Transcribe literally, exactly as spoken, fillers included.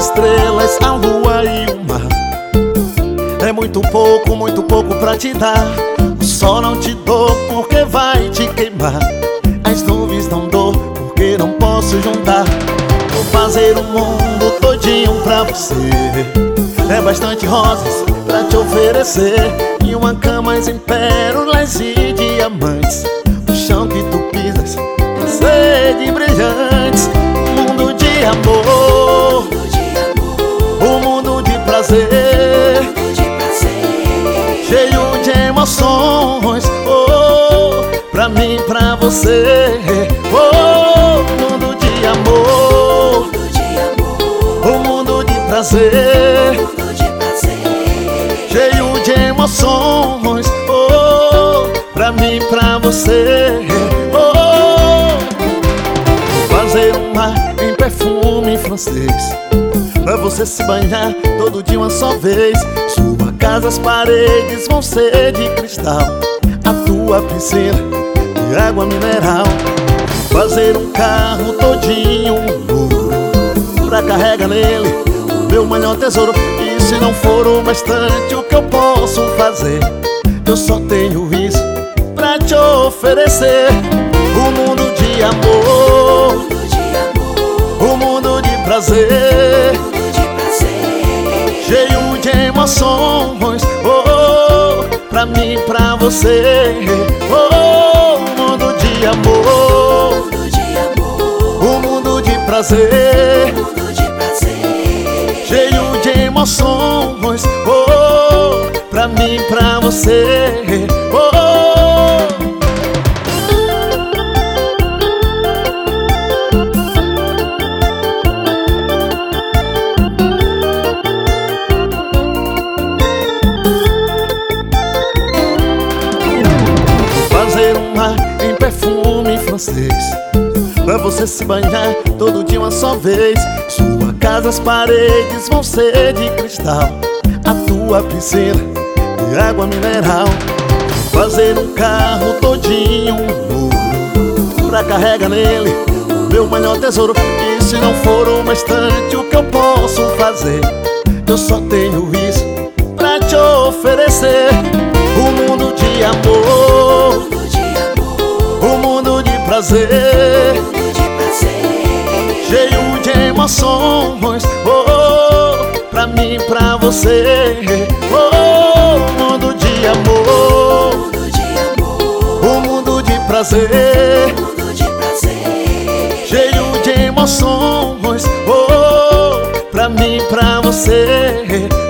estrelas, a lua e o mar. É muito pouco, muito pouco pra te dar. O sol não te dou porque vai te queimar. As nuvens não dou porque não posso juntar. Vou fazer o mundo todinho pra você. É bastante rosas pra te oferecer, e uma cama em pérolas e diamantes. O chão que tu pisas vai ser de brilhantes. Um mundo de amor, um mundo de prazer, cheio de emoções, oh, pra mim, pra você. Oh, mundo de amor, um mundo de prazer, cheio de emoções, oh, pra mim, pra você. Oh, vou fazer um mar em perfume francês, pra você se banhar todo dia uma só vez. Sua casa, as paredes vão ser de cristal, a tua piscina de água mineral. Fazer um carro todinho ouro, pra carregar nele o meu maior tesouro. E se não for o bastante, o que eu posso fazer? Eu só tenho isso pra te oferecer. Um mundo de amor, um mundo de prazer, cheio de emoções, oh, pra mim, pra você. Oh, um mundo de amor, um mundo de prazer, cheio de emoções, oh, pra mim, pra você. Oh, em perfume francês, pra você se banhar todo dia uma só vez. Sua casa, as paredes vão ser de cristal, a tua piscina de água mineral. Fazer um carro todinho ouro, pra carregar nele o meu maior tesouro. E se não for o bastante, o que eu posso fazer? Eu só tenho isso pra te oferecer. Um mundo de amor, um mundo de prazer, cheio de emoções, oh, pra mim, pra você. Oh, um mundo de amor, um mundo de prazer, cheio de emoções, oh, pra mim, pra você.